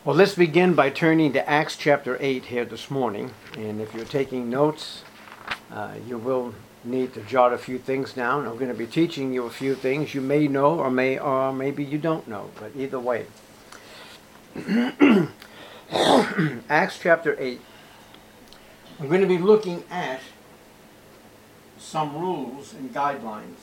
Well, let's begin by turning to Acts chapter 8 here this morning. And if you're taking notes, you will need to jot a few things down. I'm going to be teaching you a few things you may know or maybe you don't know, but either way. Acts chapter 8. I'm going to be looking at some rules and guidelines.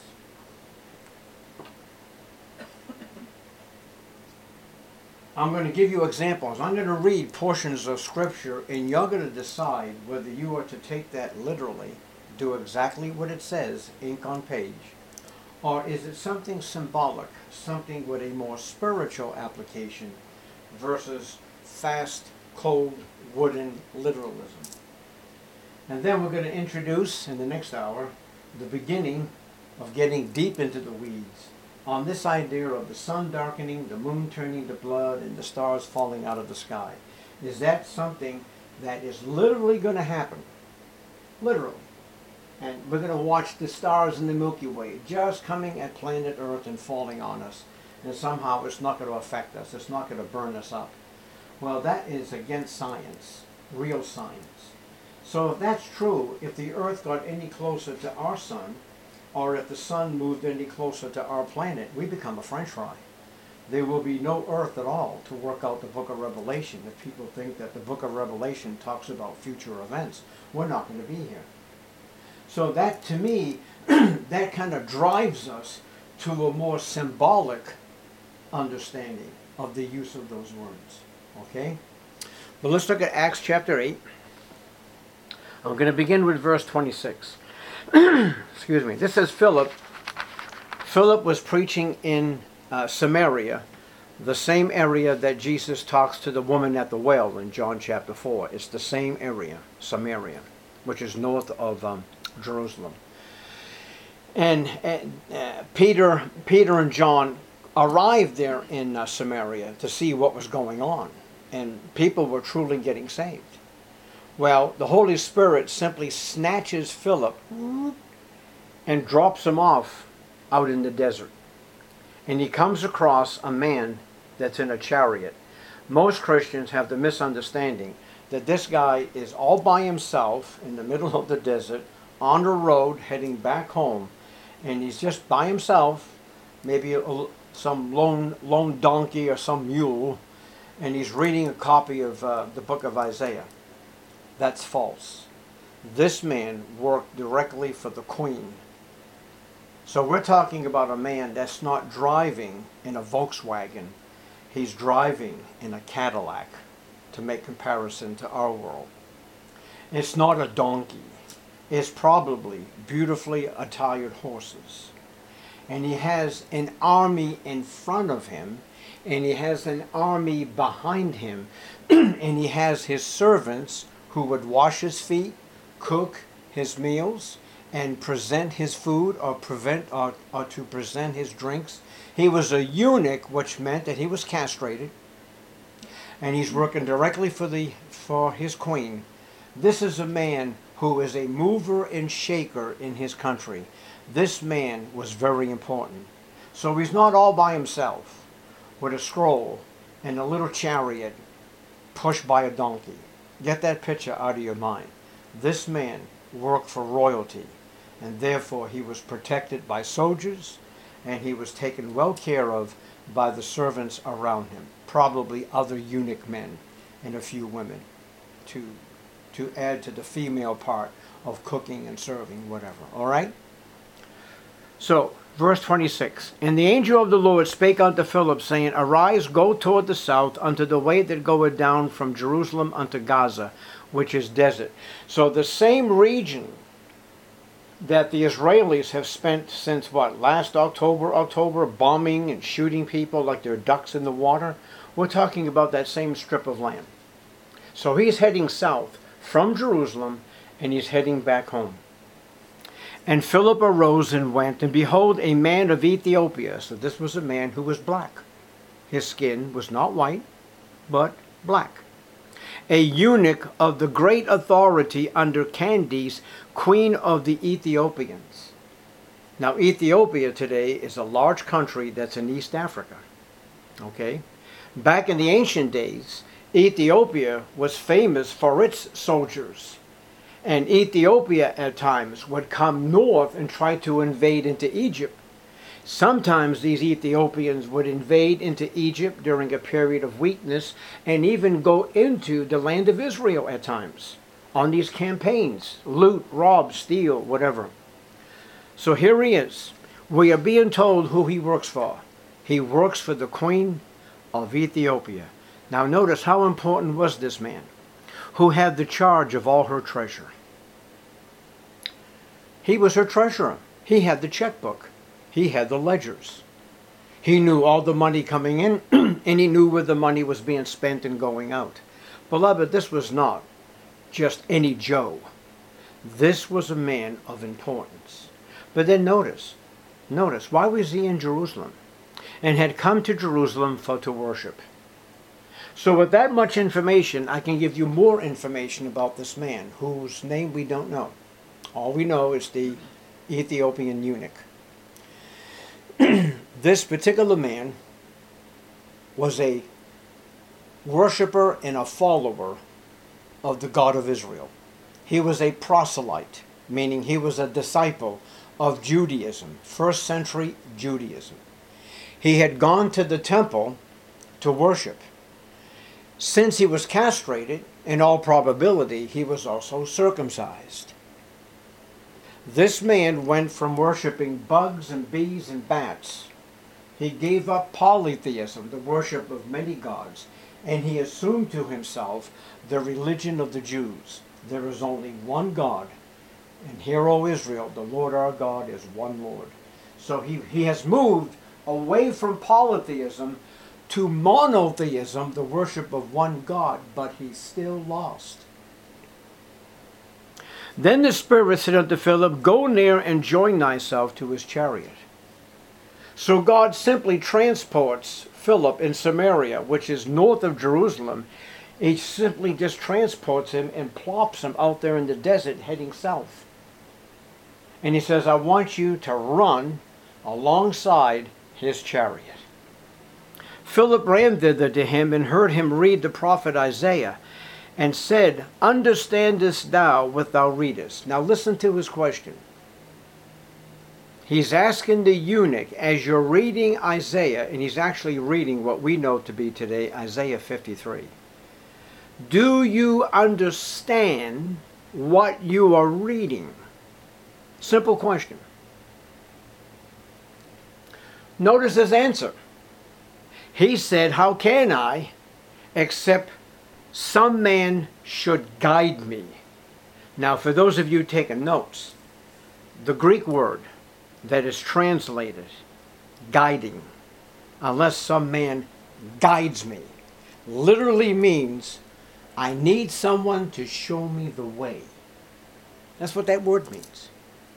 I'm going to give you examples. I'm going to read portions of Scripture, and you're going to decide whether you are to take that literally, do exactly what it says, ink on page, or is it something symbolic, something with a more spiritual application versus fast, cold, wooden literalism. And then we're going to introduce, in the next hour, the beginning of getting deep into the weeds on this idea of the sun darkening, the moon turning to blood, and the stars falling out of the sky. Is that something that is literally going to happen? Literally. And we're going to watch the stars in the Milky Way just coming at planet Earth and falling on us. And somehow it's not going to affect us. It's not going to burn us up. Well, that is against science, real science. So if that's true, if the Earth got any closer to our sun, or if the sun moved any closer to our planet, we become a french fry. There will be no Earth at all to work out the book of Revelation. If people think that the book of Revelation talks about future events, we're not going to be here. So that, to me, that kind of drives us to a more symbolic understanding of the use of those words. Okay? But let's look at Acts chapter 8. I'm going to begin with verse 26. Excuse me. This says Philip. Philip was preaching in Samaria, the same area that Jesus talks to the woman at the well in John chapter 4. It's the same area, Samaria, which is north of Jerusalem. And Peter and John arrived there in Samaria to see what was going on. And people were truly getting saved. Well, the Holy Spirit simply snatches Philip and drops him off out in the desert. And he comes across a man that's in a chariot. Most Christians have the misunderstanding that this guy is all by himself in the middle of the desert, on the road, heading back home. And he's just by himself, maybe some lone donkey or some mule, and he's reading a copy of the book of Isaiah. That's false. This man worked directly for the queen. So we're talking about a man that's not driving in a Volkswagen. He's driving in a Cadillac, to make comparison to our world. It's not a donkey. It's probably beautifully attired horses. And he has an army in front of him, and he has an army behind him, and he has his servants who would wash his feet, cook his meals, and present his food or to present his drinks. He was a eunuch, which meant that he was castrated, and he's working directly for his queen. This is a man who is a mover and shaker in his country. This man was very important. So he's not all by himself with a scroll and a little chariot pushed by a donkey. Get that picture out of your mind. This man worked for royalty, and therefore he was protected by soldiers, and he was taken well care of by the servants around him, probably other eunuch men and a few women, to add to the female part of cooking and serving, whatever. All right? So, verse 26. And the angel of the Lord spake unto Philip, saying, Arise, go toward the south, unto the way that goeth down from Jerusalem unto Gaza, which is desert. So the same region that the Israelis have spent since last October, bombing and shooting people like they're ducks in the water, we're talking about that same strip of land. So he's heading south from Jerusalem, and he's heading back home. And Philip arose and went, and behold, a man of Ethiopia. So this was a man who was black. His skin was not white, but black. A eunuch of the great authority under Candace, queen of the Ethiopians. Now, Ethiopia today is a large country that's in East Africa. Okay? Back in the ancient days, Ethiopia was famous for its soldiers. And Ethiopia at times would come north and try to invade into Egypt. Sometimes these Ethiopians would invade into Egypt during a period of weakness and even go into the land of Israel at times on these campaigns, loot, rob, steal, whatever. So here he is. We are being told who he works for. He works for the Queen of Ethiopia. Now notice how important was this man who had the charge of all her treasure. He was her treasurer. He had the checkbook. He had the ledgers. He knew all the money coming in and he knew where the money was being spent and going out. Beloved, this was not just any Joe. This was a man of importance. But then notice, why was he in Jerusalem? And had come to Jerusalem to worship. So with that much information, I can give you more information about this man, whose name we don't know. All we know is the Ethiopian eunuch. This particular man was a worshiper and a follower of the God of Israel. He was a proselyte, meaning he was a disciple of Judaism, first century Judaism. He had gone to the temple to worship. Since he was castrated, in all probability, he was also circumcised. This man went from worshiping bugs and bees and bats. He gave up polytheism, the worship of many gods, and he assumed to himself the religion of the Jews. There is only one God, and hear, O Israel, the Lord our God is one Lord. So he has moved away from polytheism to monotheism, the worship of one God, but he's still lost. Then the Spirit said unto Philip, Go near and join thyself to his chariot. So God simply transports Philip in Samaria, which is north of Jerusalem. He simply just transports him and plops him out there in the desert heading south. And he says, I want you to run alongside his chariot. Philip ran thither to him and heard him read the prophet Isaiah and said, Understandest thou what thou readest? Now listen to his question. He's asking the eunuch, as you're reading Isaiah, and he's actually reading what we know to be today Isaiah 53. Do you understand what you are reading? Simple question. Notice his answer. He said, How can I, except some man should guide me? Now, for those of you taking notes, the Greek word that is translated guiding, unless some man guides me, literally means I need someone to show me the way. That's what that word means.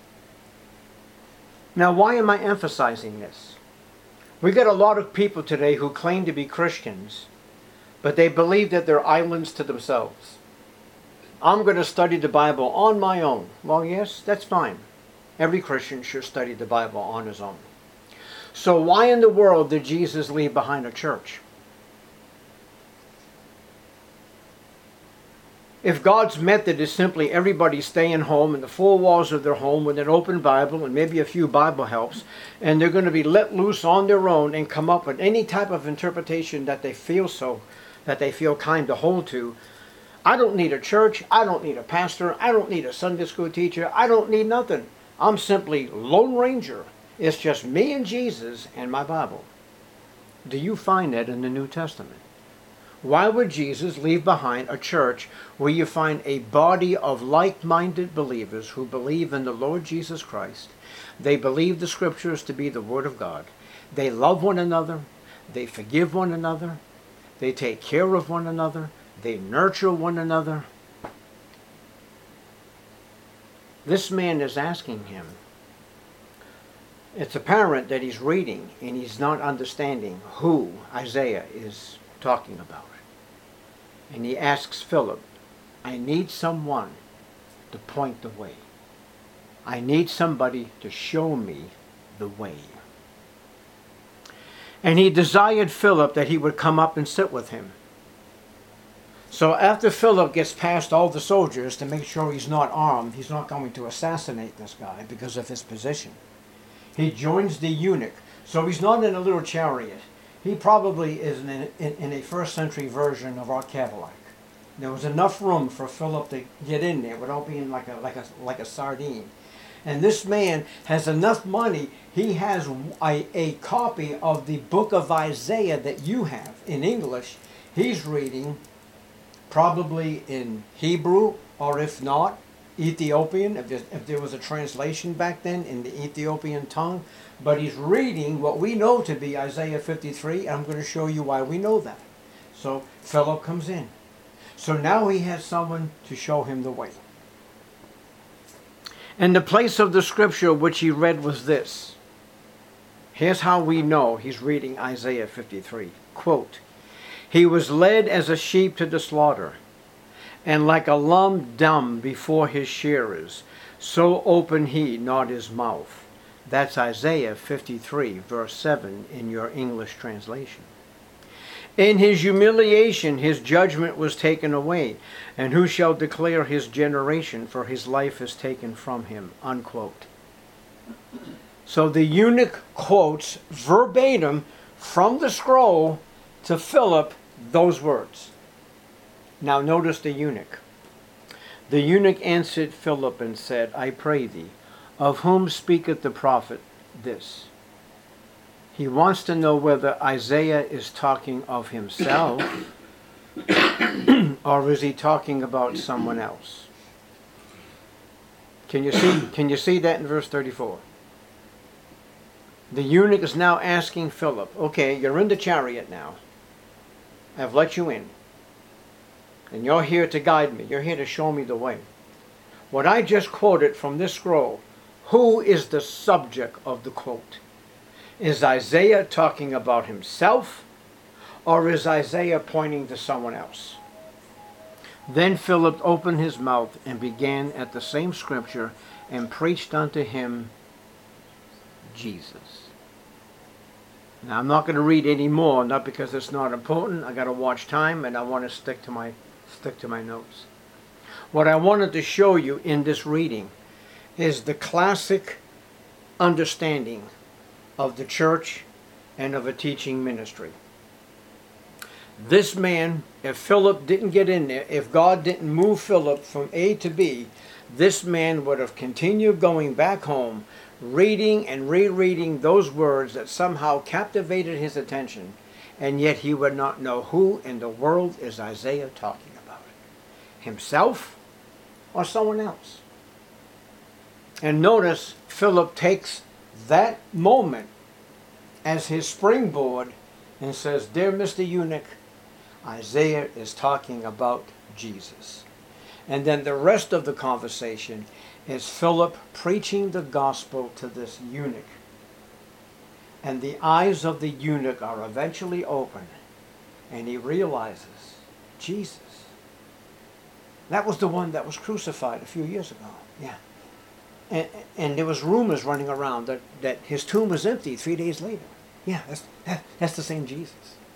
Now, why am I emphasizing this? We got a lot of people today who claim to be Christians, but they believe that they're islands to themselves. I'm going to study the Bible on my own. Well, yes, that's fine. Every Christian should study the Bible on his own. So why in the world did Jesus leave behind a church? If God's method is simply everybody staying home in the four walls of their home with an open Bible and maybe a few Bible helps, and they're going to be let loose on their own and come up with any type of interpretation that they feel kind to hold to, I don't need a church, I don't need a pastor, I don't need a Sunday school teacher, I don't need nothing. I'm simply Lone Ranger. It's just me and Jesus and my Bible. Do you find that in the New Testament? Why would Jesus leave behind a church where you find a body of like-minded believers who believe in the Lord Jesus Christ? They believe the Scriptures to be the Word of God. They love one another. They forgive one another. They take care of one another. They nurture one another. This man is asking him. It's apparent that he's reading and he's not understanding who Isaiah is talking about. And he asks Philip, I need someone to point the way. I need somebody to show me the way. And he desired Philip that he would come up and sit with him. So after Philip gets past all the soldiers to make sure he's not armed, he's not going to assassinate this guy because of his position. He joins the eunuch. So he's not in a little chariot. He probably is in a first century version of our Cadillac. There was enough room for Philip to get in there without being like a sardine. And this man has enough money. He has a copy of the book of Isaiah that you have in English. He's reading probably in Hebrew, or if not, Ethiopian, if there was a translation back then in the Ethiopian tongue. But he's reading what we know to be Isaiah 53, and I'm going to show you why we know that. So Philip comes in. So now he has someone to show him the way. And the place of the scripture which he read was this. Here's how we know he's reading Isaiah 53. Quote, "He was led as a sheep to the slaughter, and like a lamb dumb before his shearers, so opened he not his mouth." That's Isaiah 53, verse 7 in your English translation. "In his humiliation his judgment was taken away, and who shall declare his generation, for his life is taken from him." Unquote. So the eunuch quotes verbatim from the scroll to Philip those words. Now notice the eunuch. "The eunuch answered Philip and said, I pray thee, of whom speaketh the prophet this?" He wants to know whether Isaiah is talking of himself or is he talking about someone else. Can you see that in verse 34? The eunuch is now asking Philip, okay, you're in the chariot now. I've let you in. And you're here to guide me. You're here to show me the way. What I just quoted from this scroll, who is the subject of the quote? Is Isaiah talking about himself, or is Isaiah pointing to someone else? Then Philip opened his mouth and began at the same scripture and preached unto him Jesus. Now I'm not going to read any more, not because it's not important. I got to watch time and I want to stick to my notes. What I wanted to show you in this reading is the classic understanding of the church and of a teaching ministry. This man, if Philip didn't get in there, if God didn't move Philip from A to B, this man would have continued going back home, reading and rereading those words that somehow captivated his attention, and yet he would not know who in the world is Isaiah talking about. Himself or someone else. And notice Philip takes that moment as his springboard and says, "Dear Mr. Eunuch, Isaiah is talking about Jesus." And then the rest of the conversation is Philip preaching the gospel to this eunuch. And the eyes of the eunuch are eventually open, and he realizes, Jesus. That was the one that was crucified a few years ago. Yeah. And there was rumors running around that his tomb was empty 3 days later. Yeah, that's the same Jesus.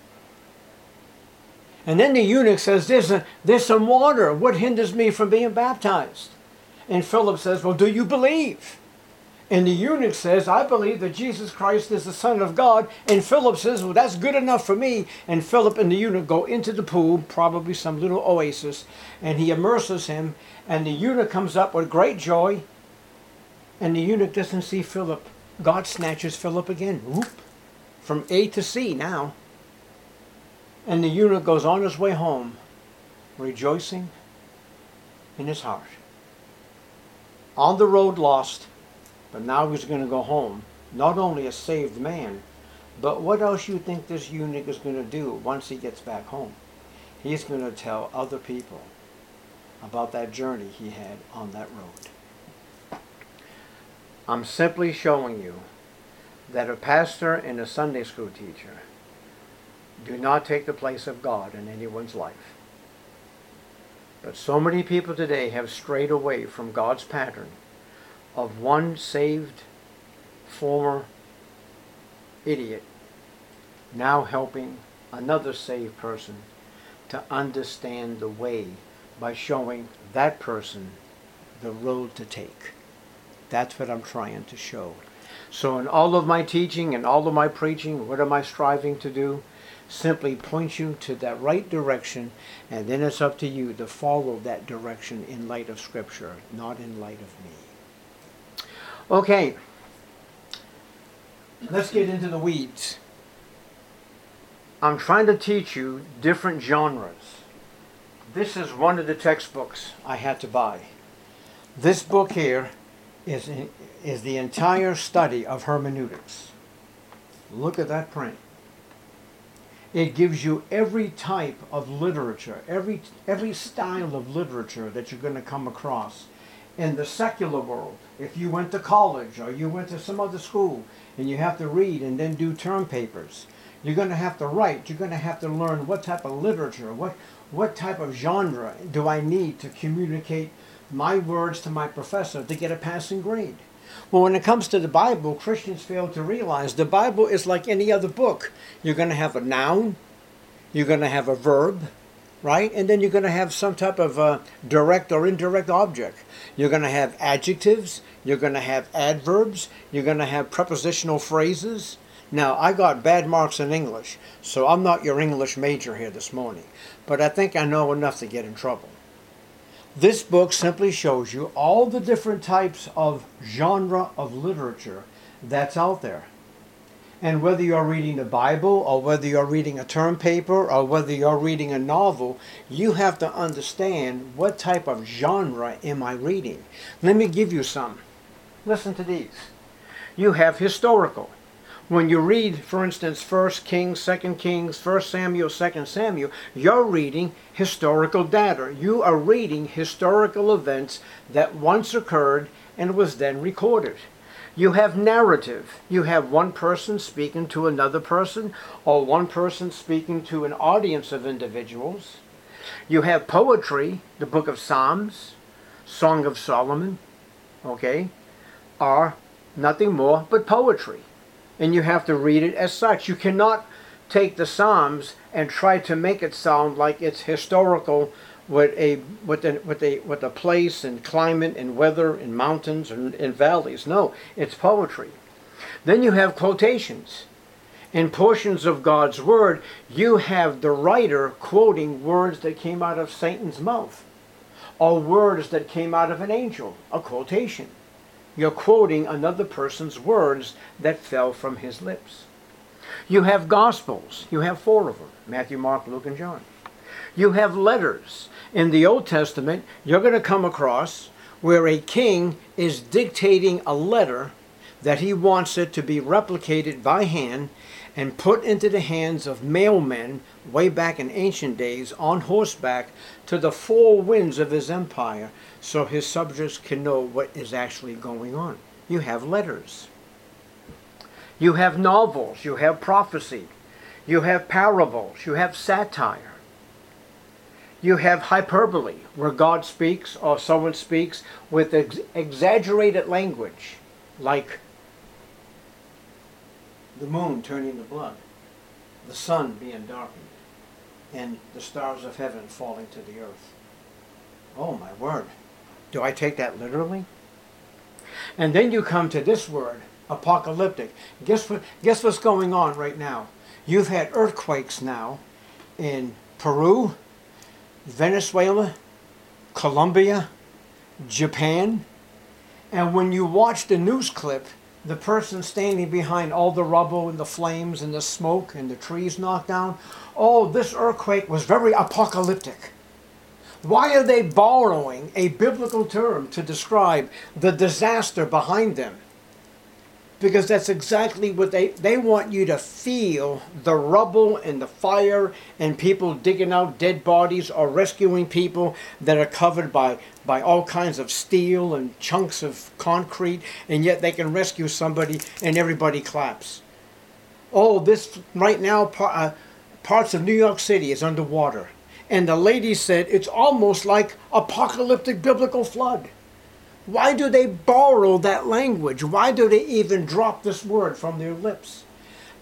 And then the eunuch says, there's some water. What hinders me from being baptized? And Philip says, well, do you believe? And the eunuch says, I believe that Jesus Christ is the Son of God. And Philip says, well, that's good enough for me. And Philip and the eunuch go into the pool, probably some little oasis, and he immerses him. And the eunuch comes up with great joy. And the eunuch doesn't see Philip. God snatches Philip again. Whoop. From A to C now. And the eunuch goes on his way home, rejoicing in his heart. On the road lost, but now he's going to go home. Not only a saved man, but what else you think this eunuch is going to do once he gets back home? He's going to tell other people about that journey he had on that road. I'm simply showing you that a pastor and a Sunday school teacher do not take the place of God in anyone's life. But so many people today have strayed away from God's pattern of one saved former idiot now helping another saved person to understand the way by showing that person the road to take. That's what I'm trying to show. So in all of my teaching and all of my preaching, what am I striving to do? Simply point you to that right direction, and then it's up to you to follow that direction in light of Scripture, not in light of me. Okay, let's get into the weeds. I'm trying to teach you different genres. This is one of the textbooks I had to buy. This book here is the entire study of hermeneutics. Look at that print. It gives you every type of literature, every style of literature that you're going to come across in the secular world. If you went to college or you went to some other school and you have to read and then do term papers, you're going to have to write. You're going to have to learn what type of literature, what type of genre do I need to communicate my words to my professor to get a passing grade. Well, when it comes to the Bible, Christians fail to realize the Bible is like any other book. You're going to have a noun, you're going to have a verb, right? And then you're going to have some type of direct or indirect object. You're going to have adjectives, you're going to have adverbs, you're going to have prepositional phrases. Now, I got bad marks in English, so I'm not your English major here this morning, but I think I know enough to get in trouble. This book simply shows you all the different types of genre of literature that's out there. And whether you're reading the Bible, or whether you're reading a term paper, or whether you're reading a novel, you have to understand what type of genre am I reading. Let me give you some. Listen to these. You have historical. When you read, for instance, 1 Kings, 2 Kings, 1 Samuel, 2 Samuel, you're reading historical data. You are reading historical events that once occurred and was then recorded. You have narrative. You have one person speaking to another person, or one person speaking to an audience of individuals. You have poetry, the book of Psalms, Song of Solomon, okay, are nothing more but poetry. And you have to read it as such. You cannot take the Psalms and try to make it sound like it's historical with a place and climate and weather and mountains and valleys. No, it's poetry. Then you have quotations. In portions of God's Word, you have the writer quoting words that came out of Satan's mouth, or words that came out of an angel, a quotation. You're quoting another person's words that fell from his lips. You have Gospels. You have 4 of them, Matthew, Mark, Luke, and John. You have letters. In the Old Testament, you're going to come across where a king is dictating a letter that he wants it to be replicated by hand and put into the hands of mailmen way back in ancient days on horseback to the 4 winds of his empire, so his subjects can know what is actually going on. You have letters. You have novels. You have prophecy. You have parables. You have satire. You have hyperbole, where God speaks or someone speaks with exaggerated language, like the moon turning to blood, the sun being darkened, and the stars of heaven falling to the earth. Oh my word. Do I take that literally? And then you come to this word, apocalyptic. Guess what's going on right now? You've had earthquakes now in Peru, Venezuela, Colombia, Japan. And when you watch the news clip, the person standing behind all the rubble and the flames and the smoke and the trees knocked down, oh, this earthquake was very apocalyptic. Why are they borrowing a biblical term to describe the disaster behind them? Because that's exactly what they want you to feel, the rubble and the fire and people digging out dead bodies or rescuing people that are covered by all kinds of steel and chunks of concrete, and yet they can rescue somebody and everybody claps. Oh, this right now, parts of New York City is underwater. And the lady said it's almost like apocalyptic biblical flood. Why do they borrow that language? Why do they even drop this word from their lips?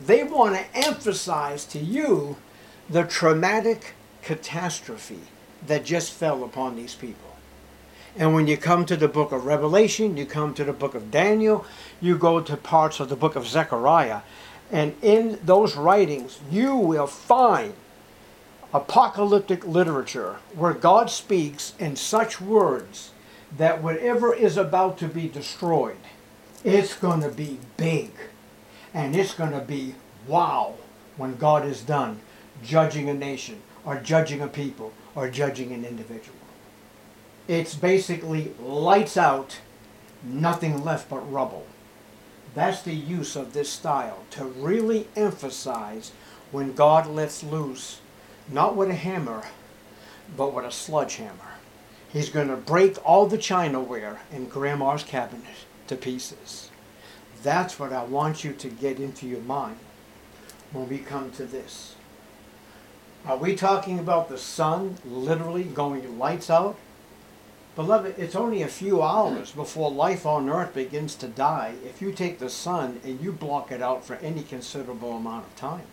They want to emphasize to you the traumatic catastrophe that just fell upon these people. And when you come to the book of Revelation, you come to the book of Daniel, you go to parts of the book of Zechariah, and in those writings you will find apocalyptic literature where God speaks in such words that whatever is about to be destroyed, it's going to be big. And it's going to be wow when God is done judging a nation or judging a people or judging an individual. It's basically lights out, nothing left but rubble. That's the use of this style, to really emphasize when God lets loose, not with a hammer, but with a sledgehammer. He's going to break all the chinaware in Grandma's cabinet to pieces. That's what I want you to get into your mind when we come to this. Are we talking about the sun literally going lights out? Beloved, it's only a few hours before life on earth begins to die if you take the sun and you block it out for any considerable amount of time.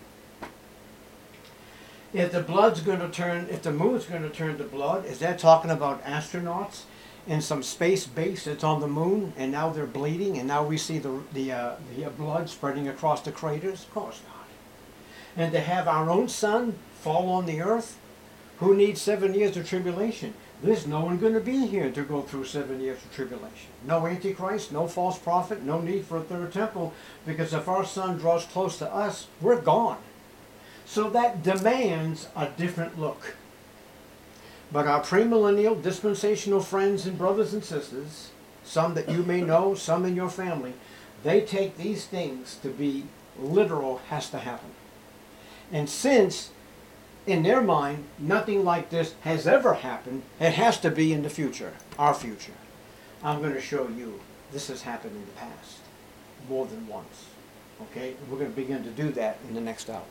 If the blood's going to turn, if the moon's going to turn to blood, is that talking about astronauts in some space base that's on the moon and now they're bleeding and now we see the blood spreading across the craters? Of course not. And to have our own sun fall on the earth, who needs 7 years of tribulation? There's no one going to be here to go through 7 years of tribulation. No Antichrist, no false prophet, no need for a third temple, because if our sun draws close to us, we're gone. So that demands a different look. But our premillennial dispensational friends and brothers and sisters, some that you may know, some in your family, they take these things to be literal, has to happen. And since in their mind nothing like this has ever happened, it has to be in the future, our future. I'm going to show you this has happened in the past more than once. Okay, we're going to begin to do that in the next hour.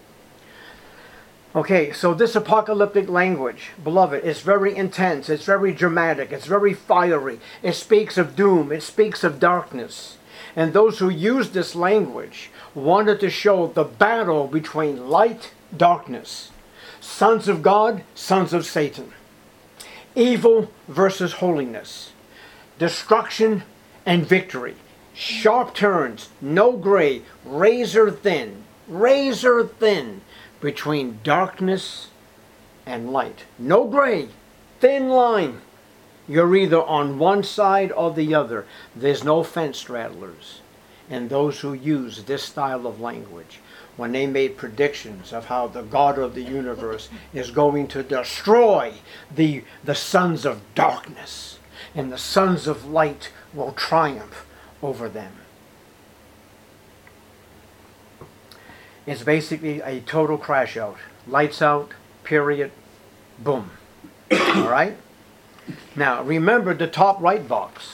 Okay, so this apocalyptic language, beloved, is very intense, it's very dramatic, it's very fiery. It speaks of doom, it speaks of darkness. And those who used this language wanted to show the battle between light, darkness, sons of God, sons of Satan, evil versus holiness, destruction and victory, sharp turns, no gray, razor thin between darkness and light. No gray, thin line. You're either on one side or the other. There's no fence straddlers. And those who use this style of language, when they made predictions of how the God of the universe is going to destroy the sons of darkness, and the sons of light will triumph over them. It's basically a total crash out. Lights out, period, boom. All right? Now, remember the top right box.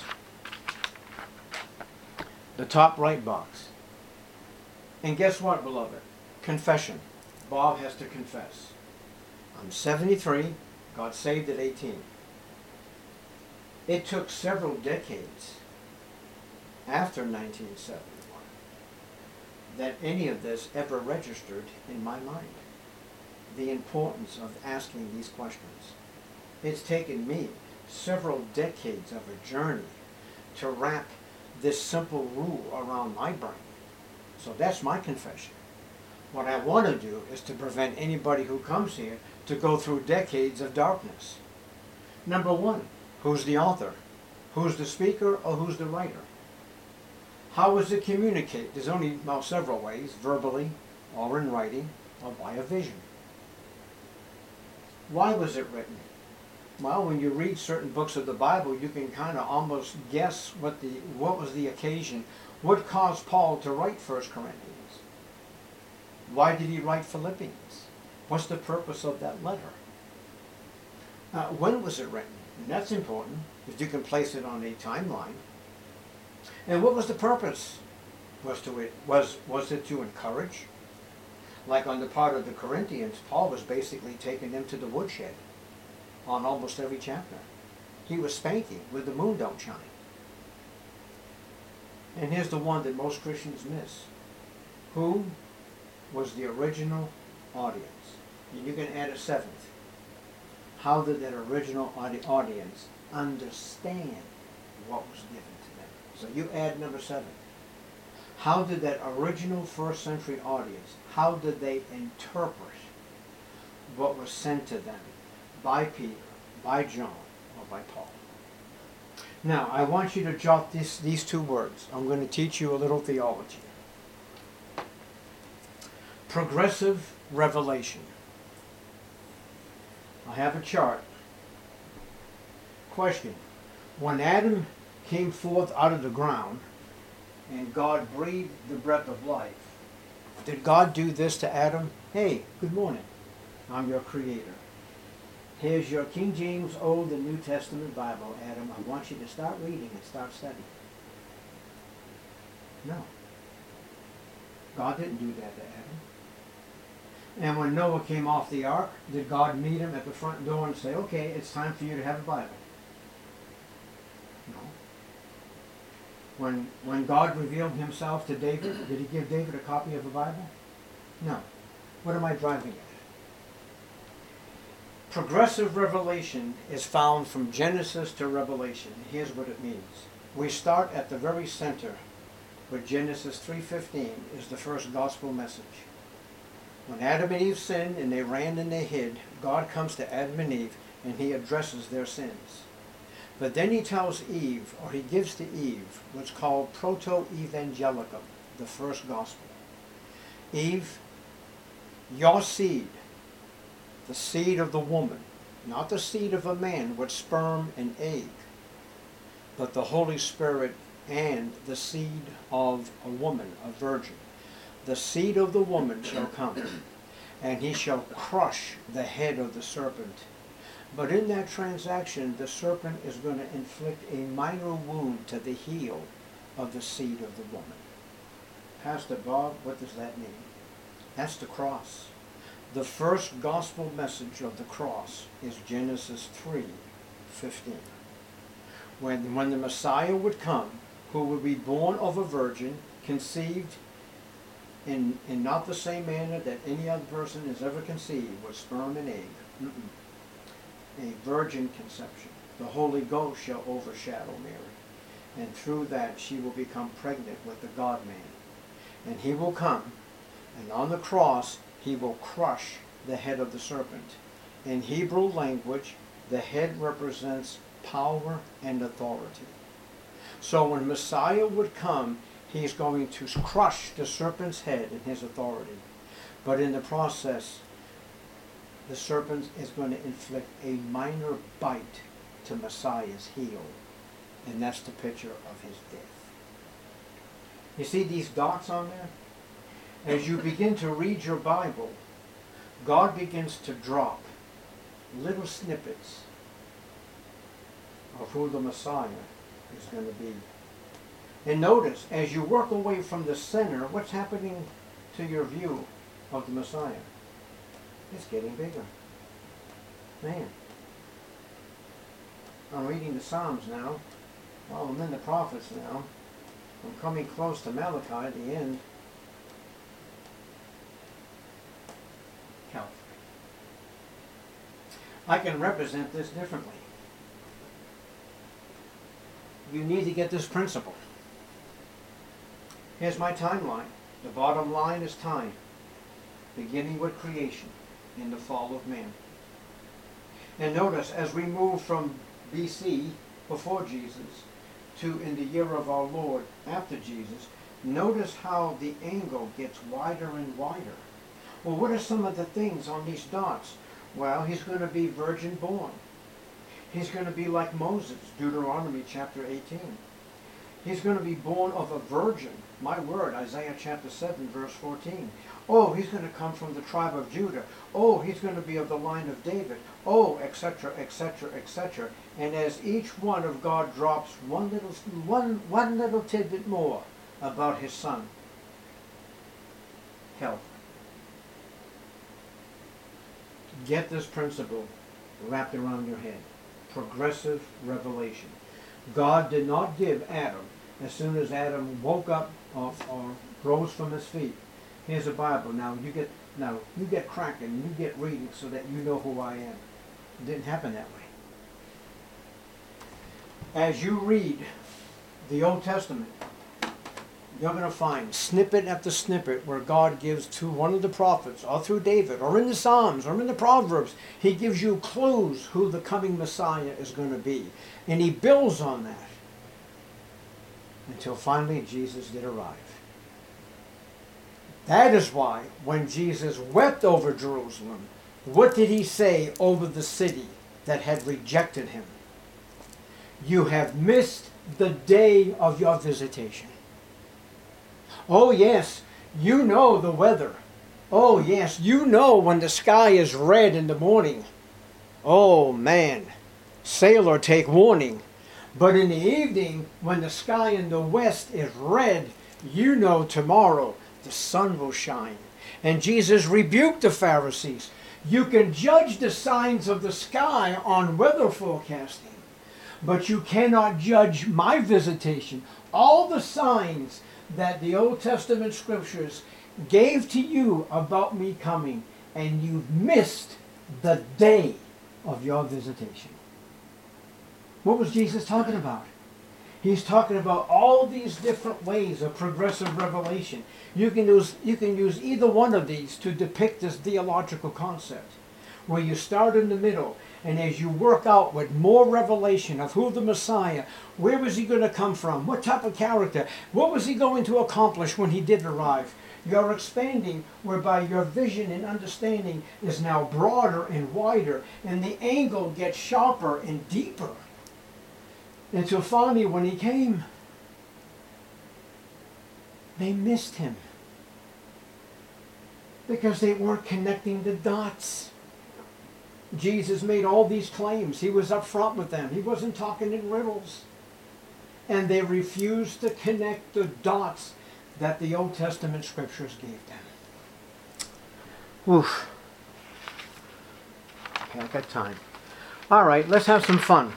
The top right box. And guess what, beloved? Confession. Bob has to confess. I'm 73, got saved at 18. It took several decades after 1971 that any of this ever registered in my mind. The importance of asking these questions. It's taken me several decades of a journey to wrap this simple rule around my brain. So that's my confession. What I want to do is to prevent anybody who comes here to go through decades of darkness. Number one, who's the author? Who's the speaker or who's the writer? How is it communicated? There's only several ways, verbally or in writing or by a vision. Why was it written? Well, when you read certain books of the Bible, you can kind of almost guess what was the occasion. What caused Paul to write 1 Corinthians? Why did he write Philippians? What's the purpose of that letter? When was it written? And that's important, if you can place it on a timeline. And what was the purpose? Was it to encourage? Like on the part of the Corinthians, Paul was basically taking them to the woodshed on almost every chapter. He was spanking where the moon don't shine. And here's the one that most Christians miss. Whom was the original audience. And you can add a seventh. How did that original audience understand what was given to them? So you add number 7. How did that original first century audience, how did they interpret what was sent to them by Peter, by John, or by Paul? Now, I want you to jot these 2 words. I'm going to teach you a little theology. Progressive revelation. I have a chart. Question. When Adam came forth out of the ground and God breathed the breath of life, did God do this to Adam? Hey, good morning. I'm your creator. Here's your King James Old and New Testament Bible, Adam. I want you to start reading and start studying. No. God didn't do that to Adam. And when Noah came off the ark, did God meet him at the front door and say, okay, it's time for you to have a Bible? No. When God revealed himself to David, did he give David a copy of the Bible? No. What am I driving at? Progressive revelation is found from Genesis to Revelation. Here's what it means. We start at the very center, where Genesis 3:15 is the first gospel message. When Adam and Eve sinned and they ran and they hid, God comes to Adam and Eve and he addresses their sins. But then he tells Eve, or he gives to Eve, what's called proto-evangelicum, the first gospel. Eve, your seed, the seed of the woman, not the seed of a man with sperm and egg, but the Holy Spirit and the seed of a woman, a virgin. The seed of the woman shall come, and he shall crush the head of the serpent. But in that transaction, the serpent is going to inflict a minor wound to the heel of the seed of the woman. Pastor Bob, what does that mean? That's the cross. The first gospel message of the cross is Genesis 3:15. When the Messiah would come, who would be born of a virgin, conceived in not the same manner that any other person is ever conceived, with sperm and egg. A virgin conception. The Holy Ghost shall overshadow Mary, and through that she will become pregnant with the God-man. And he will come, and on the cross he will crush the head of the serpent. In Hebrew language, the head represents power and authority. So when Messiah would come, he's going to crush the serpent's head in his authority. But in the process, the serpent is going to inflict a minor bite to Messiah's heel. And that's the picture of his death. You see these dots on there? As you begin to read your Bible, God begins to drop little snippets of who the Messiah is going to be. And notice, as you work away from the center, what's happening to your view of the Messiah? It's getting bigger. Man. I'm reading the Psalms now. Well, I'm in the prophets now. I'm coming close to Malachi, the end. Calvary. I can represent this differently. You need to get this principle. Here's my timeline. The bottom line is time, beginning with creation in the fall of man. And notice, as we move from BC, before Jesus, to in the year of our Lord, after Jesus, notice how the angle gets wider and wider. Well, what are some of the things on these dots? Well, he's going to be virgin born. He's going to be like Moses, Deuteronomy chapter 18. He's going to be born of a virgin. My word, Isaiah chapter 7, verse 14. Oh, he's going to come from the tribe of Judah. Oh, he's going to be of the line of David. Oh, etc., etc., etc. And as each one of God drops one little tidbit more about his son, Calvary. Get this principle wrapped around your head. Progressive revelation. God did not give Adam, as soon as Adam woke up or rose from his feet, Here's a Bible. Now you get cracking, you get reading so that you know who I am. It didn't happen that way. As you read the Old Testament, you're going to find snippet after snippet where God gives to one of the prophets, or through David, or in the Psalms, or in the Proverbs, he gives you clues who the coming Messiah is going to be. And he builds on that until finally Jesus did arrive. That is why when Jesus wept over Jerusalem, what did he say over the city that had rejected him? You have missed the day of your visitation. Oh yes, you know the weather. Oh yes, you know when the sky is red in the morning. Oh man, sailor take warning. But in the evening, when the sky in the west is red, you know tomorrow the sun will shine. And Jesus rebuked the Pharisees. You can judge the signs of the sky on weather forecasting, but you cannot judge my visitation. All the signs that the Old Testament scriptures gave to you about me coming, and you've missed the day of your visitation. What was Jesus talking about? He's talking about all these different ways of progressive revelation. You can use either one of these to depict this theological concept, where you start in the middle, and as you work out with more revelation of who the Messiah, where was he going to come from, what type of character, what was he going to accomplish when he did arrive, you're expanding, whereby your vision and understanding is now broader and wider, and the angle gets sharper and deeper. Until finally, when he came, they missed him because they weren't connecting the dots. Jesus made all these claims. He was up front with them. He wasn't talking in riddles. And they refused to connect the dots that the Old Testament scriptures gave them. Oof. Okay, I got time. All right, let's have some fun.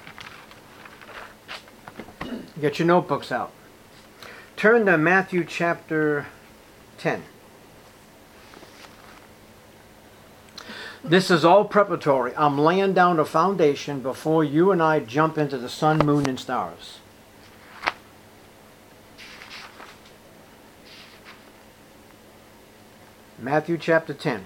Get your notebooks out. Turn to Matthew chapter 10. This is all preparatory. I'm laying down a foundation before you and I jump into the sun, moon, and stars. Matthew chapter 10.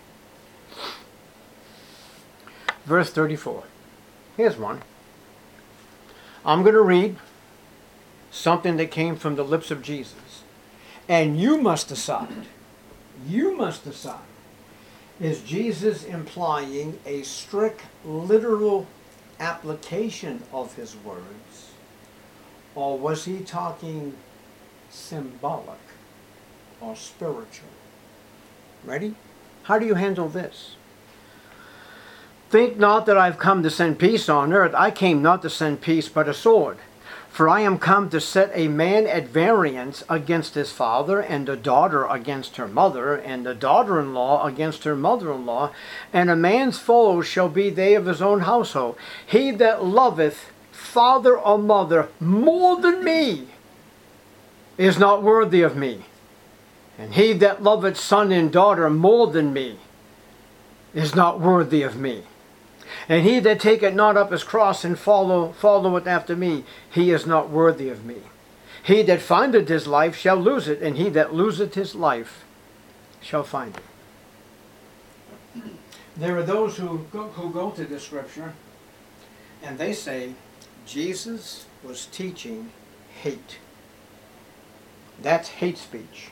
Verse 34. Here's one. I'm going to read something that came from the lips of Jesus. And you must decide. You must decide. Is Jesus implying a strict literal application of his words? Or was he talking symbolic or spiritual? Ready? How do you handle this? Think not that I've come to send peace on earth. I came not to send peace, but a sword. For I am come to set a man at variance against his father, and a daughter against her mother, and a daughter-in-law against her mother-in-law. And a man's foes shall be they of his own household. He that loveth father or mother more than me is not worthy of me. And he that loveth son and daughter more than me is not worthy of me. And he that taketh not up his cross and followeth after me, he is not worthy of me. He that findeth his life shall lose it, and he that loseth his life shall find it. There are those who go to the scripture and they say Jesus was teaching hate. That's hate speech.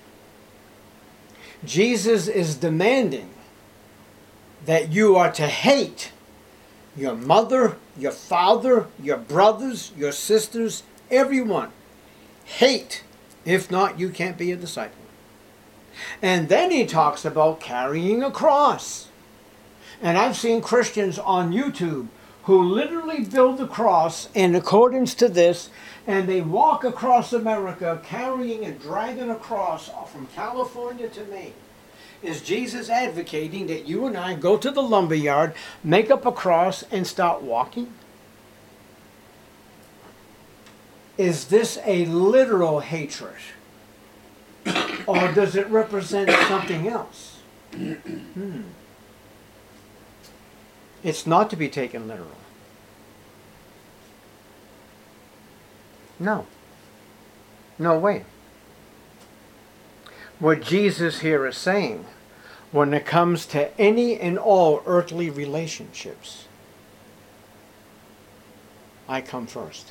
Jesus is demanding that you are to hate your mother, your father, your brothers, your sisters, everyone. Hate. If not, you can't be a disciple. And then he talks about carrying a cross. And I've seen Christians on YouTube who literally build a cross in accordance to this, and they walk across America carrying and dragging a cross from California to Maine. Is Jesus advocating that you and I go to the lumberyard, make up a cross, and start walking? Is this a literal hatred? Or does it represent something else? It's not to be taken literal. No. No way. What Jesus here is saying, when it comes to any and all earthly relationships, I come first.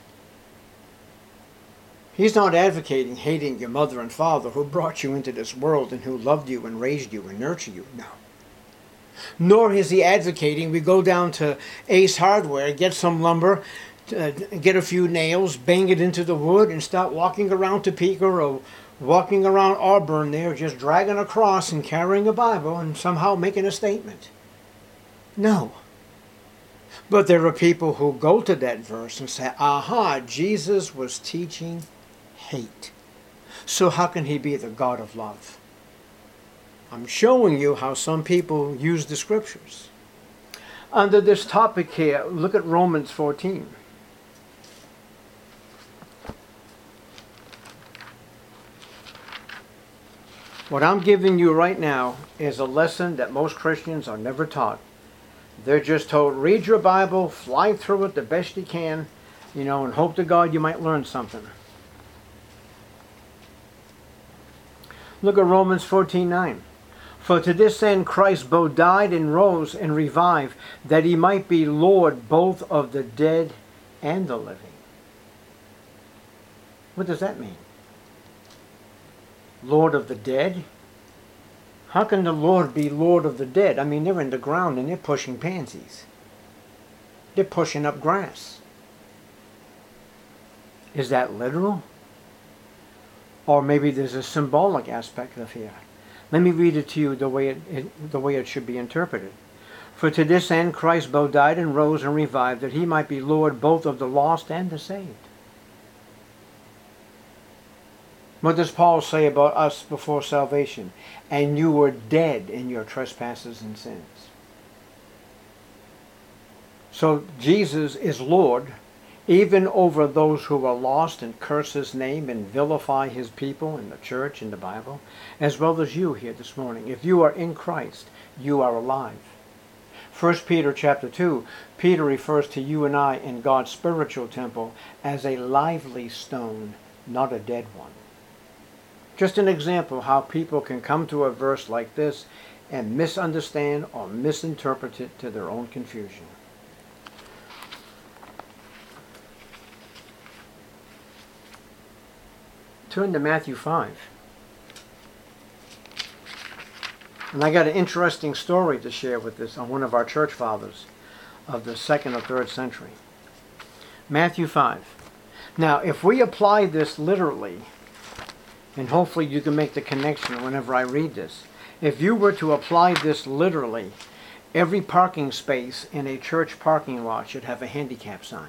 He's not advocating hating your mother and father who brought you into this world and who loved you and raised you and nurtured you. No. Nor is he advocating we go down to Ace Hardware, get some lumber, get a few nails, bang it into the wood, and start walking around Topeka or walking around Auburn there, just dragging a cross and carrying a Bible and somehow making a statement. No. But there are people who go to that verse and say, aha, Jesus was teaching hate. So how can he be the God of love? I'm showing you how some people use the scriptures. Under this topic here, look at Romans 14. What I'm giving you right now is a lesson that most Christians are never taught. They're just told, read your Bible, fly through it the best you can, and hope to God you might learn something. Look at Romans 14:9. For to this end Christ both died and rose and revived, that he might be Lord both of the dead and the living. What does that mean? Lord of the dead? How can the Lord be Lord of the dead? I mean, they're in the ground and they're pushing pansies. They're pushing up grass. Is that literal? Or maybe there's a symbolic aspect of here. Let me read it to you the way it should be interpreted. For to this end Christ both died and rose and revived, that he might be Lord both of the lost and the saved. What does Paul say about us before salvation? And you were dead in your trespasses and sins. So Jesus is Lord even over those who are lost and curse his name and vilify his people in the church, in the Bible, as well as you here this morning. If you are in Christ, you are alive. 1 Peter chapter 2, Peter refers to you and I in God's spiritual temple as a lively stone, not a dead one. Just an example how people can come to a verse like this and misunderstand or misinterpret it to their own confusion. Turn to Matthew 5. And I got an interesting story to share with this on one of our church fathers of the 2nd or 3rd century. Matthew 5. Now, if we apply this literally, and hopefully you can make the connection whenever I read this. If you were to apply this literally, every parking space in a church parking lot should have a handicap sign.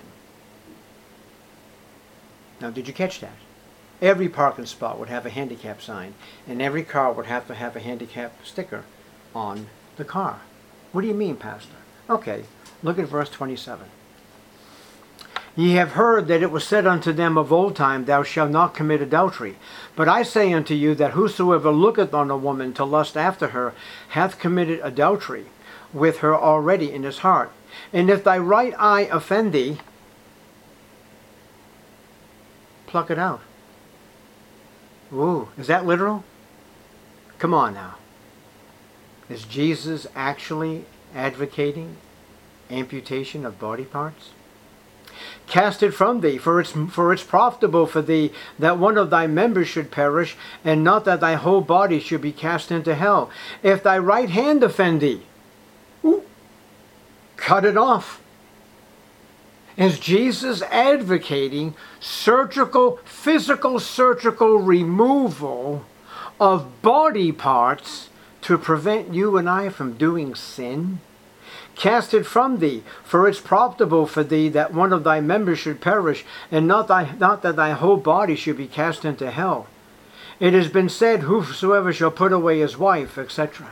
Now, did you catch that? Every parking spot would have a handicap sign, and every car would have to have a handicap sticker on the car. What do you mean, Pastor? Okay, look at verse 27. Ye have heard that it was said unto them of old time, Thou shalt not commit adultery. But I say unto you that whosoever looketh on a woman to lust after her hath committed adultery with her already in his heart. And if thy right eye offend thee, pluck it out. Ooh, is that literal? Come on now. Is Jesus actually advocating amputation of body parts? Cast it from thee, for it's profitable for thee that one of thy members should perish, and not that thy whole body should be cast into hell. If thy right hand offend thee, cut it off. Is Jesus advocating physical surgical removal of body parts to prevent you and I from doing sin? Cast it from thee, for it's profitable for thee that one of thy members should perish, and not that thy whole body should be cast into hell. It has been said, whosoever shall put away his wife, etc.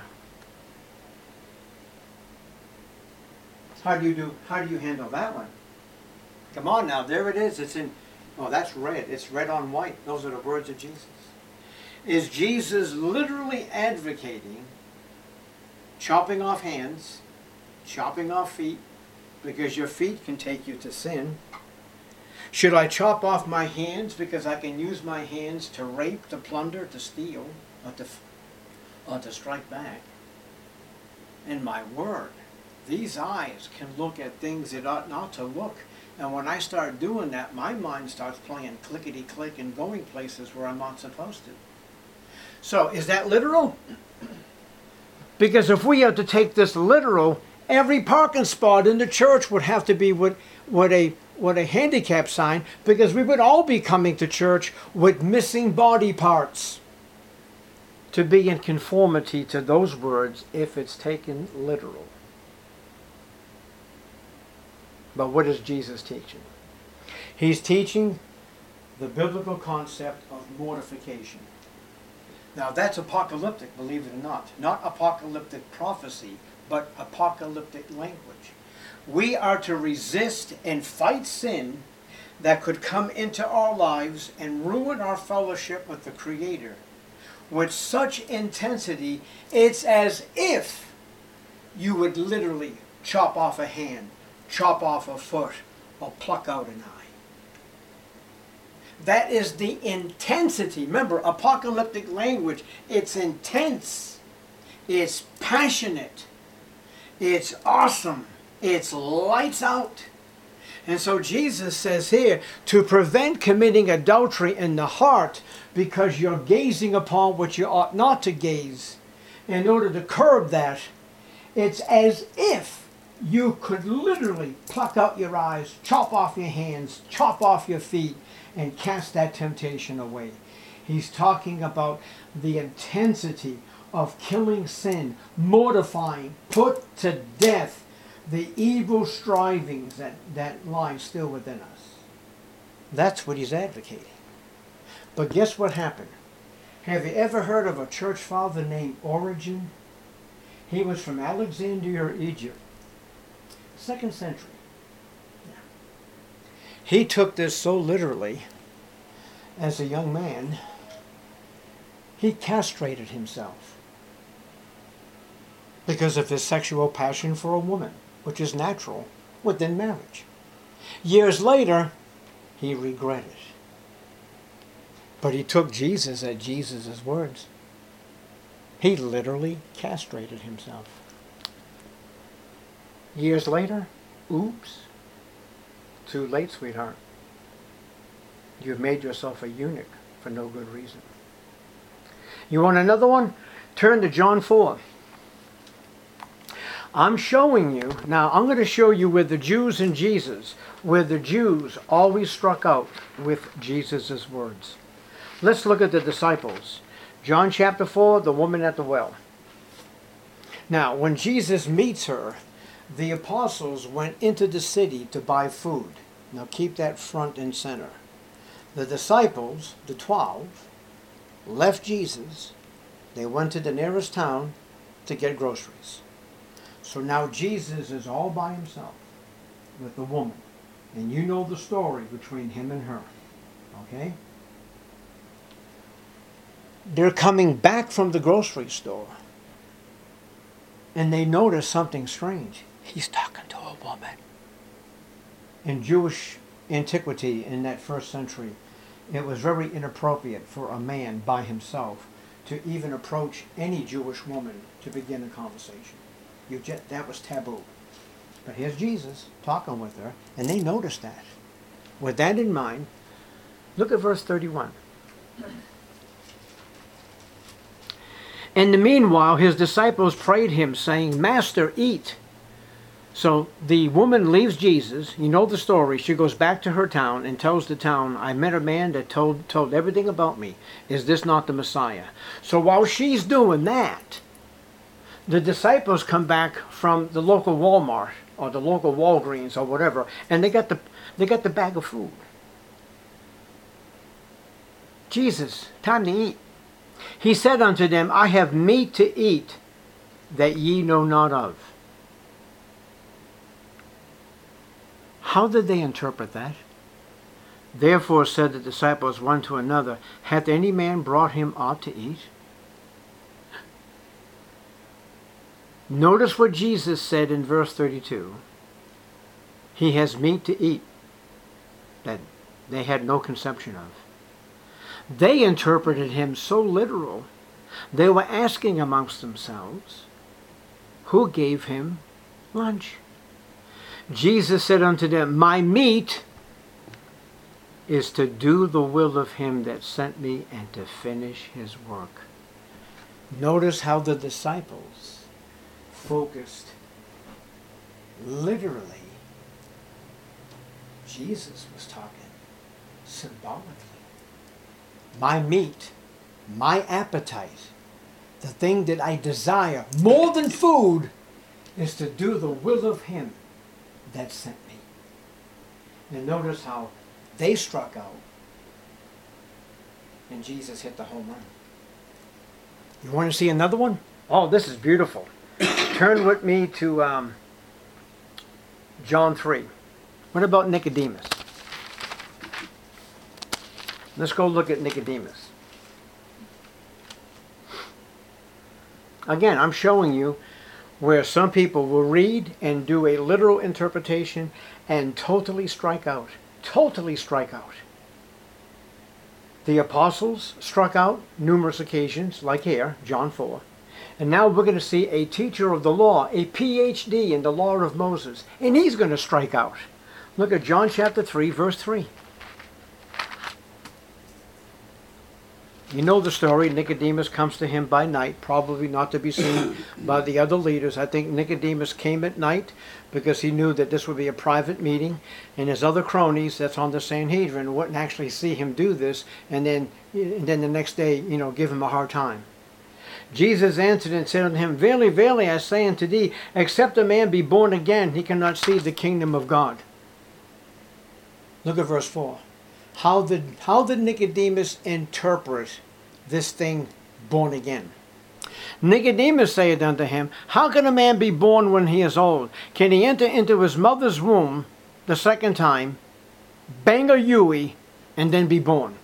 How do you handle that one? Come on now, there it is. It's in, oh, that's red. It's red on white. Those are the words of Jesus. Is Jesus literally advocating chopping off hands, chopping off feet, because your feet can take you to sin? Should I chop off my hands because I can use my hands to rape, to plunder, to steal, or to strike back? And my word, these eyes can look at things it ought not to look. And when I start doing that, my mind starts playing clickety-click and going places where I'm not supposed to. So, is that literal? Because if we have to take this literal, every parking spot in the church would have to be with a handicap sign, because we would all be coming to church with missing body parts to be in conformity to those words if it's taken literal. But what is Jesus teaching? He's teaching the biblical concept of mortification. Now that's apocalyptic, believe it or not. Not apocalyptic prophecy, but apocalyptic language. We are to resist and fight sin that could come into our lives and ruin our fellowship with the Creator with such intensity, it's as if you would literally chop off a hand, chop off a foot, or pluck out an eye. That is the intensity. Remember, apocalyptic language, it's intense, it's passionate, it's awesome, it's lights out. And so Jesus says here, to prevent committing adultery in the heart, because you're gazing upon what you ought not to gaze, in order to curb that, it's as if you could literally pluck out your eyes, chop off your hands, chop off your feet, and cast that temptation away. He's talking about the intensity of killing sin, mortifying, put to death the evil strivings that lie still within us. That's what he's advocating. But guess what happened? Have you ever heard of a church father named Origen? He was from Alexandria, Egypt, 2nd century. He took this so literally, as a young man, he castrated himself because of his sexual passion for a woman, which is natural within marriage. Years later, he regretted. But he took Jesus at Jesus' words. He literally castrated himself. Years later, oops. Too late, sweetheart. You've made yourself a eunuch for no good reason. You want another one? Turn to John 4. I'm showing you, now I'm going to show you where the Jews and Jesus, where the Jews always struck out with Jesus' words. Let's look at the disciples. John chapter 4, the woman at the well. Now, when Jesus meets her, the apostles went into the city to buy food. Now keep that front and center. The disciples, the 12, left Jesus. They went to the nearest town to get groceries. So now Jesus is all by himself with the woman. And you know the story between him and her. Okay? They're coming back from the grocery store. And they notice something strange. He's talking to a woman. In Jewish antiquity, in that 1st century, it was very inappropriate for a man by himself to even approach any Jewish woman to begin a conversation. That was taboo. But here's Jesus talking with her, and they noticed that. With that in mind, look at verse 31. In the meanwhile, his disciples prayed him, saying, Master, eat. So the woman leaves Jesus. You know the story. She goes back to her town and tells the town, I met a man that told everything about me. Is this not the Messiah? So while she's doing that, the disciples come back from the local Walmart or the local Walgreens or whatever, and they got the bag of food. Jesus, time to eat. He said unto them, I have meat to eat that ye know not of. How did they interpret that? Therefore said the disciples one to another, Hath any man brought him aught to eat? Notice what Jesus said in verse 32. He has meat to eat that they had no conception of. They interpreted him so literal, they were asking amongst themselves, who gave him lunch? Jesus said unto them, My meat is to do the will of him that sent me and to finish his work. Notice how the disciples focused literally. Jesus was talking symbolically. My meat, my appetite, the thing that I desire more than food is to do the will of him that sent me. And notice how they struck out and Jesus hit the home run. You want to see another one? Oh, this is beautiful. Turn with me to John 3. What about Nicodemus? Let's go look at Nicodemus. Again, I'm showing you where some people will read and do a literal interpretation and totally strike out. Totally strike out. The apostles struck out numerous occasions, like here, John 4. And now we're going to see a teacher of the law, a PhD in the law of Moses, and he's going to strike out. Look at John chapter 3, verse 3. You know the story. Nicodemus comes to him by night, probably not to be seen by the other leaders. I think Nicodemus came at night because he knew that this would be a private meeting, and his other cronies that's on the Sanhedrin wouldn't actually see him do this, and then the next day, give him a hard time. Jesus answered and said unto him, Verily, verily, I say unto thee, except a man be born again, he cannot see the kingdom of God. Look at verse 4. How did Nicodemus interpret this thing, born again? Nicodemus saith unto him, How can a man be born when he is old? Can he enter into his mother's womb the second time, bang a Yui, and then be born?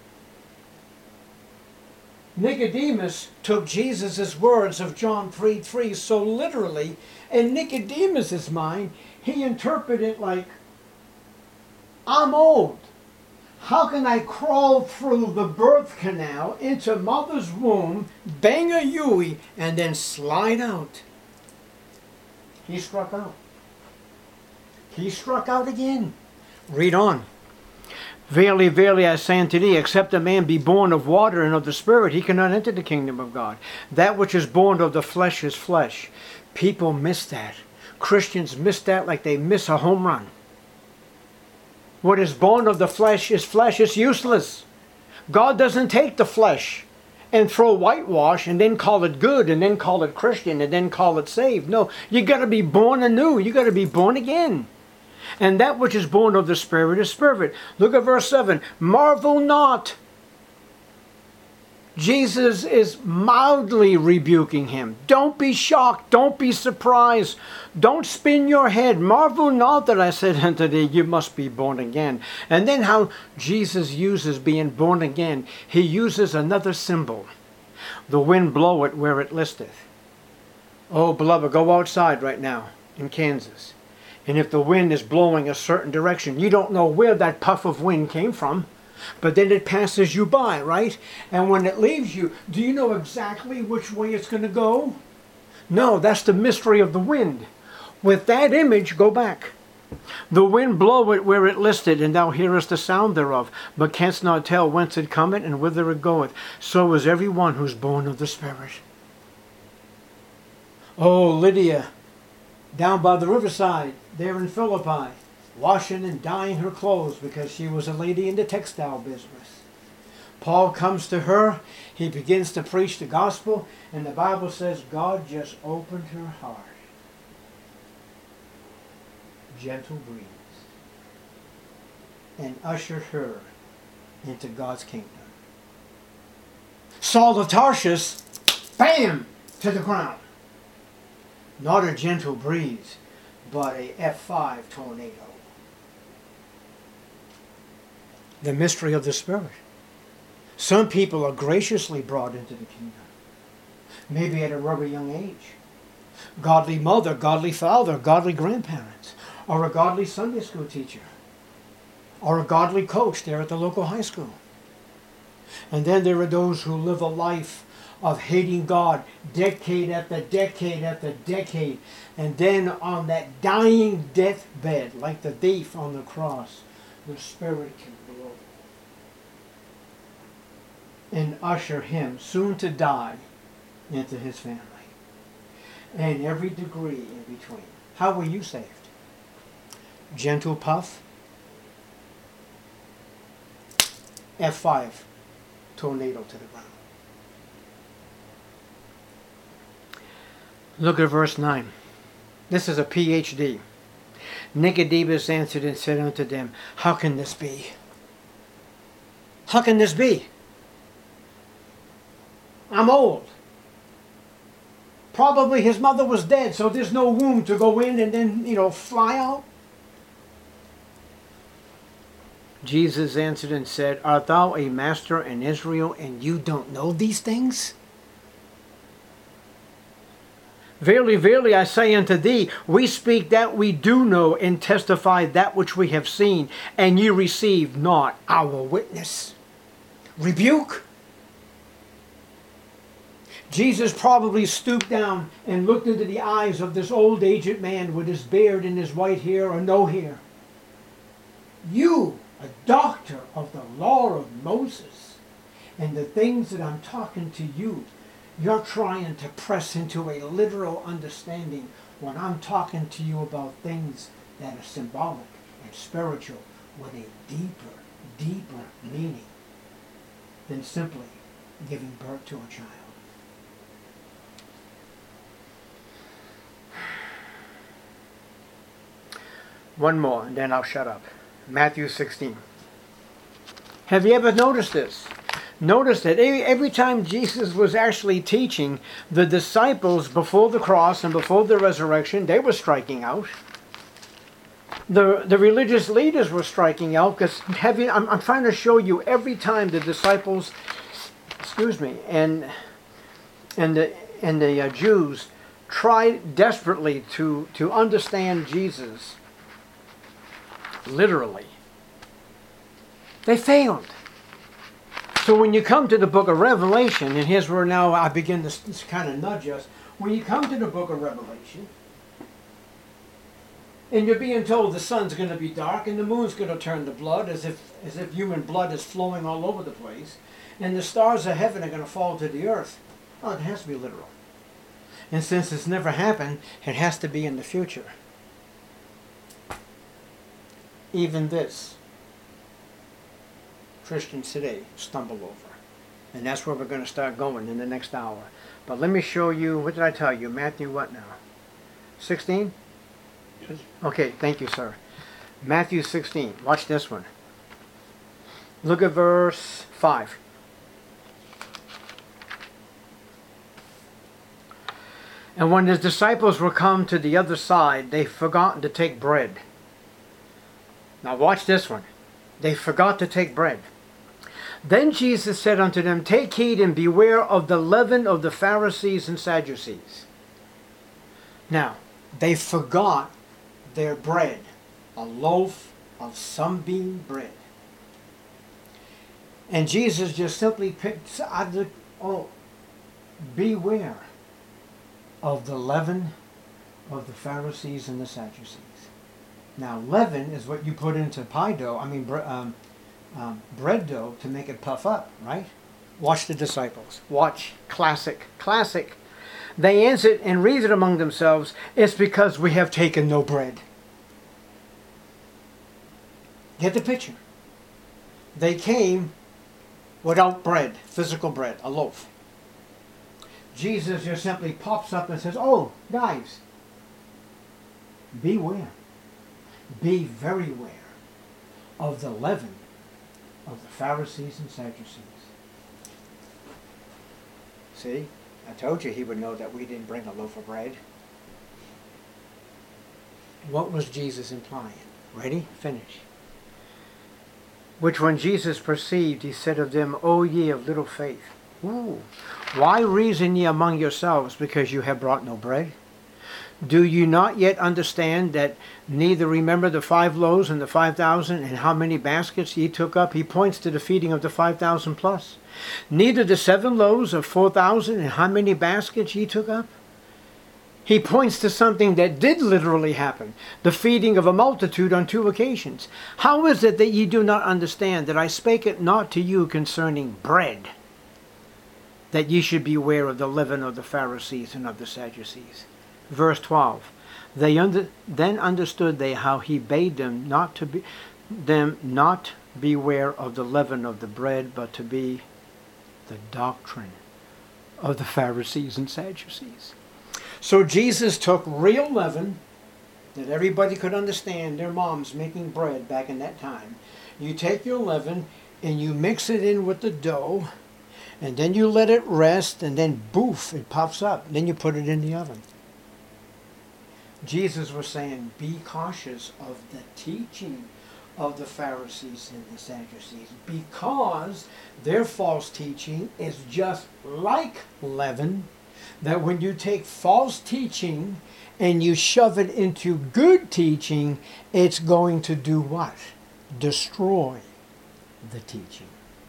Nicodemus took Jesus' words of John 3:3 so literally, in Nicodemus' mind, he interpreted it like, I'm old. How can I crawl through the birth canal into mother's womb, bang a Yui, and then slide out? He struck out. He struck out again. Read on. Verily, verily, I say unto thee, except a man be born of water and of the Spirit, he cannot enter the kingdom of God. That which is born of the flesh is flesh. People miss that. Christians miss that like they miss a home run. What is born of the flesh is flesh. It's useless. God doesn't take the flesh and throw whitewash and then call it good and then call it Christian and then call it saved. No, you got to be born anew. You got to be born again. And that which is born of the Spirit is spirit. Look at verse 7. Marvel not. Jesus is mildly rebuking him. Don't be shocked. Don't be surprised. Don't spin your head. Marvel not that I said unto thee, you must be born again. And then how Jesus uses being born again. He uses another symbol. The wind bloweth where it listeth. Oh, beloved, go outside right now in Kansas. And if the wind is blowing a certain direction, you don't know where that puff of wind came from. But then it passes you by, right? And when it leaves you, do you know exactly which way it's going to go? No, that's the mystery of the wind. With that image, go back. The wind bloweth where it listed, and thou hearest the sound thereof, but canst not tell whence it cometh and whither it goeth. So is every one who's born of the Spirit. Oh, Lydia, down by the riverside, there in Philippi, washing and dyeing her clothes because she was a lady in the textile business. Paul comes to her, he begins to preach the gospel, and the Bible says God just opened her heart. Gentle breeze. And ushered her into God's kingdom. Saul of Tarshish, bam, to the ground. Not a gentle breeze, but a F5 tornado. The mystery of the Spirit. Some people are graciously brought into the kingdom, maybe at a very young age. Godly mother, godly father, godly grandparents, or a godly Sunday school teacher, or a godly coach there at the local high school. And then there are those who live a life of hating God decade after decade after decade. And then on that dying deathbed, like the thief on the cross, the Spirit can blow and usher him, soon to die, into his family. And every degree in between. How were you saved? Gentle puff. F5. Tornado to the ground. Look at verse 9. This is a PhD. Nicodemus answered and said unto them, how can this be? How can this be? I'm old. Probably his mother was dead, so there's no womb to go in and then, fly out. Jesus answered and said, art thou a master in Israel, and you don't know these things? Verily, verily, I say unto thee, we speak that we do know, and testify that which we have seen, and ye receive not our witness. Rebuke. Jesus probably stooped down and looked into the eyes of this old aged man with his beard and his white hair or no hair. You, a doctor of the law of Moses, and the things that I'm talking to you, you're trying to press into a literal understanding when I'm talking to you about things that are symbolic and spiritual with a deeper, deeper meaning than simply giving birth to a child. One more, and then I'll shut up. Matthew 16. Have you ever noticed this? Notice that every time Jesus was actually teaching, the disciples before the cross and before the resurrection, they were striking out. The religious leaders were striking out because I'm trying to show you every time the disciples, and the Jews tried desperately to understand Jesus. Literally. They failed. So when you come to the book of Revelation, and here's where now I begin to kind of nudge us. When you come to the book of Revelation, and you're being told the sun's going to be dark and the moon's going to turn to blood as if human blood is flowing all over the place, and the stars of heaven are going to fall to the earth. Oh, it has to be literal. And since it's never happened, it has to be in the future. Even this, Christians today stumble over. And that's where we're going to start going in the next hour. But let me show you, what did I tell you? Matthew what now? 16? Yes. Okay, thank you, sir. Matthew 16. Watch this one. Look at verse 5. And when his disciples were come to the other side, they forgot to take bread. Now watch this one. They forgot to take bread. Then Jesus said unto them, take heed and beware of the leaven of the Pharisees and Sadducees. Now, they forgot their bread, a loaf of sunbeam bread. And Jesus just simply picked out the, beware of the leaven of the Pharisees and the Sadducees. Now, leaven is what you put into pie dough, bread dough to make it puff up, right? Watch the disciples. Watch. Classic. Classic. They answered and reasoned among themselves, it's because we have taken no bread. Get the picture. They came without bread, physical bread, a loaf. Jesus just simply pops up and says, oh, guys, beware. Be very aware of the leaven of the Pharisees and Sadducees. See, I told you he would know that we didn't bring a loaf of bread. What was Jesus implying? Ready? Finish. which when Jesus perceived, he said of them, O ye of little faith, ooh, why reason ye among yourselves, because you have brought no bread? Do you not yet understand that neither remember the 5 loaves and the 5,000 and how many baskets ye took up? He points to the feeding of the 5,000 plus. Neither the 7 loaves of 4,000 and how many baskets ye took up? He points to something that did literally happen, the feeding of a multitude on 2 occasions. How is it that ye do not understand that I spake it not to you concerning bread, that ye should beware of the leaven of the Pharisees and of the Sadducees? Verse 12, then understood they how he bade them not beware of the leaven of the bread, but to be the doctrine of the Pharisees and Sadducees. So Jesus took real leaven that everybody could understand. Their moms making bread back in that time. You take your leaven and you mix it in with the dough, and then you let it rest, and then boof, it puffs up. Then you put it in the oven. Jesus was saying, be cautious of the teaching of the Pharisees and the Sadducees, because their false teaching is just like leaven, that when you take false teaching and you shove it into good teaching, it's going to do what? Destroy the teaching.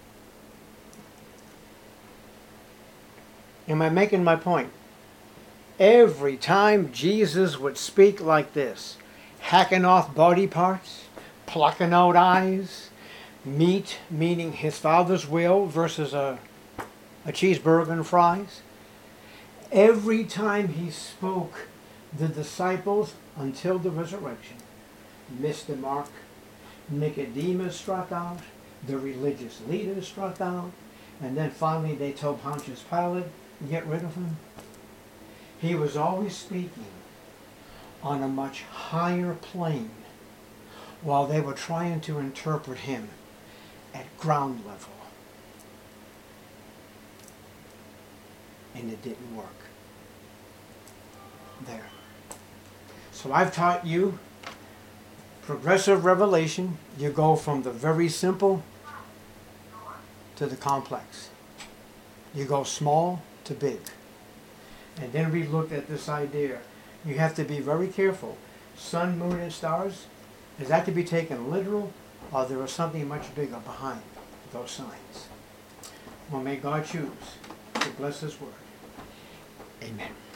Am I making my point? Every time Jesus would speak like this, hacking off body parts, plucking out eyes, meat, meaning his Father's will versus a cheeseburger and fries. Every time he spoke, the disciples, until the resurrection, missed the mark. Nicodemus struck out, the religious leaders struck out, and then finally they told Pontius Pilate, get rid of him. He was always speaking on a much higher plane while they were trying to interpret him at ground level. And it didn't work. There. So I've taught you progressive revelation. You go from the very simple to the complex. You go small to big. And then we looked at this idea. You have to be very careful. Sun, moon, and stars, is that to be taken literal, or there is something much bigger behind those signs? Well, may God choose to bless His word. Amen.